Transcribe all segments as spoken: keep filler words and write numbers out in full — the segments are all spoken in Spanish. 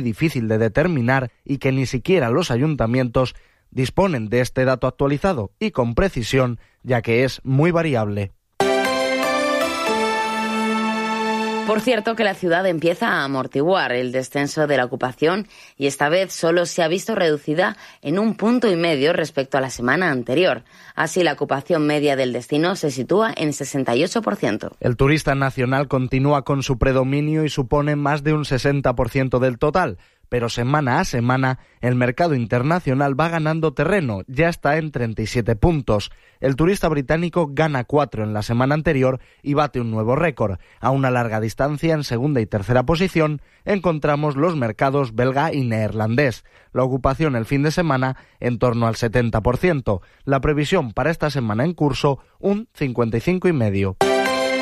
difícil de determinar y que ni siquiera los ayuntamientos disponen de este dato actualizado y con precisión, ya que es muy variable. Por cierto, que la ciudad empieza a amortiguar el descenso de la ocupación y esta vez solo se ha visto reducida en un punto y medio respecto a la semana anterior. Así, la ocupación media del destino se sitúa en sesenta y ocho por ciento. El turista nacional continúa con su predominio y supone más de un sesenta por ciento del total. Pero semana a semana el mercado internacional va ganando terreno, ya está en treinta y siete puntos. El turista británico gana cuatro en la semana anterior y bate un nuevo récord. A una larga distancia, en segunda y tercera posición, encontramos los mercados belga y neerlandés. La ocupación el fin de semana en torno al setenta por ciento. La previsión para esta semana en curso, un cincuenta y cinco coma cinco por ciento.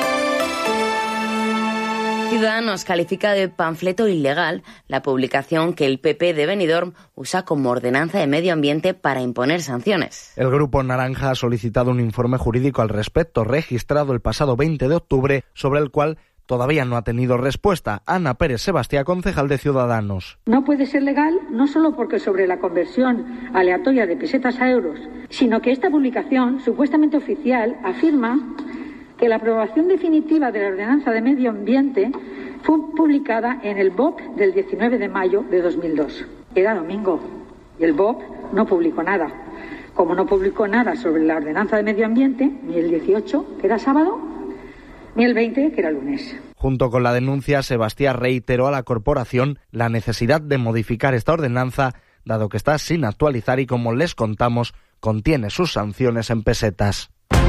Ciudadanos califica de panfleto ilegal la publicación que el P P de Benidorm usa como ordenanza de medio ambiente para imponer sanciones. El Grupo Naranja ha solicitado un informe jurídico al respecto, registrado el pasado veinte de octubre, sobre el cual todavía no ha tenido respuesta. Ana Pérez Sebastián, concejal de Ciudadanos. No puede ser legal no solo porque sobre la conversión aleatoria de pesetas a euros, sino que esta publicación, supuestamente oficial, afirma que la aprobación definitiva de la Ordenanza de Medio Ambiente fue publicada en el B O P del diecinueve de mayo de dos mil dos. Era domingo y el B O P no publicó nada. Como no publicó nada sobre la Ordenanza de Medio Ambiente, ni el dieciocho, que era sábado, ni el veinte, que era lunes. Junto con la denuncia, Sebastián reiteró a la corporación la necesidad de modificar esta ordenanza, dado que está sin actualizar y, como les contamos, contiene sus sanciones en pesetas.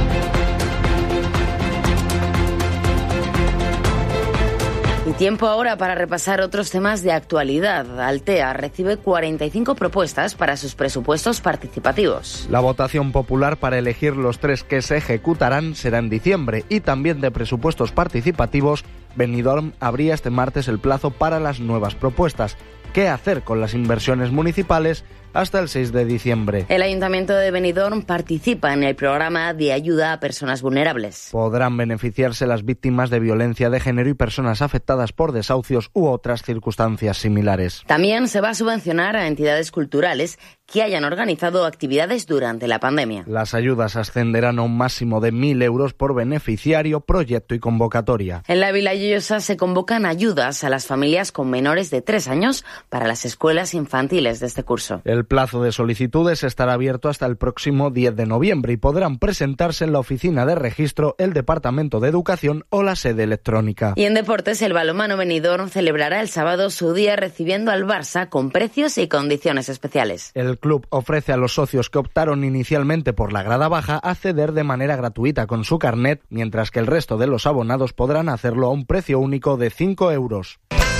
Y tiempo ahora para repasar otros temas de actualidad. Altea recibe cuarenta y cinco propuestas para sus presupuestos participativos. La votación popular para elegir los tres que se ejecutarán será en diciembre y también de presupuestos participativos. Benidorm abría este martes el plazo para las nuevas propuestas. ¿Qué hacer con las inversiones municipales? Hasta el seis de diciembre. El Ayuntamiento de Benidorm participa en el programa de ayuda a personas vulnerables. Podrán beneficiarse las víctimas de violencia de género y personas afectadas por desahucios u otras circunstancias similares. También se va a subvencionar a entidades culturales que hayan organizado actividades durante la pandemia. Las ayudas ascenderán a un máximo de mil euros por beneficiario, proyecto y convocatoria. En la Vila Llosa se convocan ayudas a las familias con menores de tres años para las escuelas infantiles de este curso. El plazo de solicitudes estará abierto hasta el próximo diez de noviembre y podrán presentarse en la oficina de registro, el Departamento de Educación o la sede electrónica. Y en deportes, el balonmano Benidorm celebrará el sábado su día recibiendo al Barça con precios y condiciones especiales. El club ofrece a los socios que optaron inicialmente por la grada baja acceder de manera gratuita con su carnet, mientras que el resto de los abonados podrán hacerlo a un precio único de cinco euros.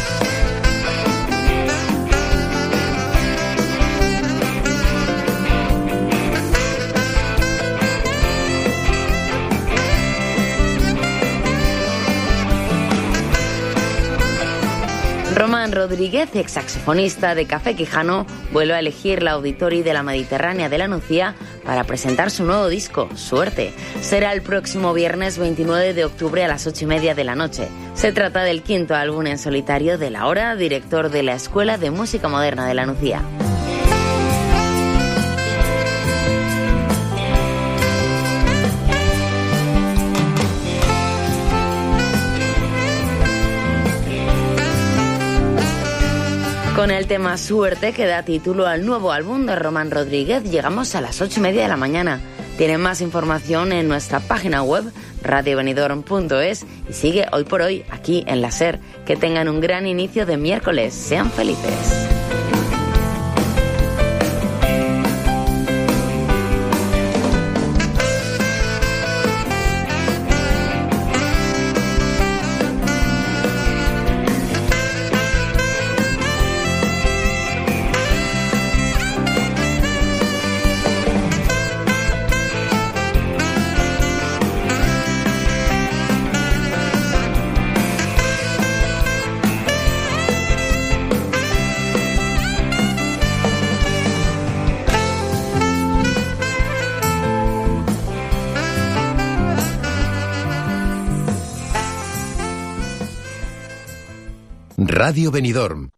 Román Rodríguez, ex saxofonista de Café Quijano, vuelve a elegir la Auditori de la Mediterránea de la Nucía para presentar su nuevo disco, Suerte. Será el próximo viernes veintinueve de octubre a las ocho y media de la noche. Se trata del quinto álbum en solitario de la hora, director de la Escuela de Música Moderna de la Nucía. Con el tema Suerte, que da título al nuevo álbum de Román Rodríguez, llegamos a las ocho y media de la mañana. Tienen más información en nuestra página web, radio benidorm punto es, y sigue Hoy por Hoy aquí en la SER. Que tengan un gran inicio de miércoles. Sean felices. Radio Benidorm,